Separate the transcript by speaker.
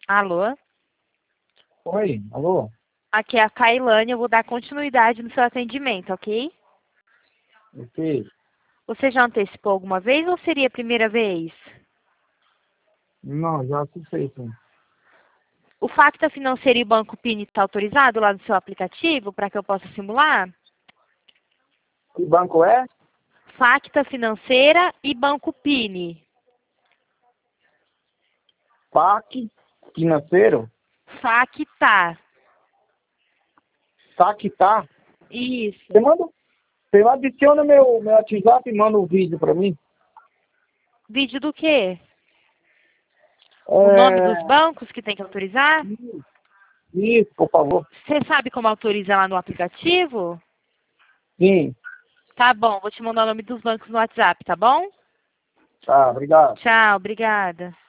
Speaker 1: Alô?
Speaker 2: Oi, alô?
Speaker 1: Aqui é a Kailane, eu vou dar continuidade no seu atendimento, ok?
Speaker 2: Ok.
Speaker 1: Você já antecipou alguma vez ou seria a primeira vez?
Speaker 2: Não, já acessei, sim.
Speaker 1: O Facta Financeiro e o Banco Pini está autorizado lá no seu aplicativo para que eu possa simular?
Speaker 2: Que banco é?
Speaker 1: Facta Financeira e Banco Pini.
Speaker 2: PAC financeiro?
Speaker 1: Facta.
Speaker 2: Saquita?
Speaker 1: Isso.
Speaker 2: Você manda, você adiciona meu WhatsApp e manda um vídeo pra mim?
Speaker 1: Vídeo do quê? O nome dos
Speaker 2: É,
Speaker 1: bancos que tem que autorizar?
Speaker 2: isso, por favor.
Speaker 1: Você sabe como autoriza lá no aplicativo?
Speaker 2: Sim,
Speaker 1: Tá bom, vou te mandar o nome dos bancos no WhatsApp, tá bom?
Speaker 2: tá, obrigado.
Speaker 1: Tchau, obrigada.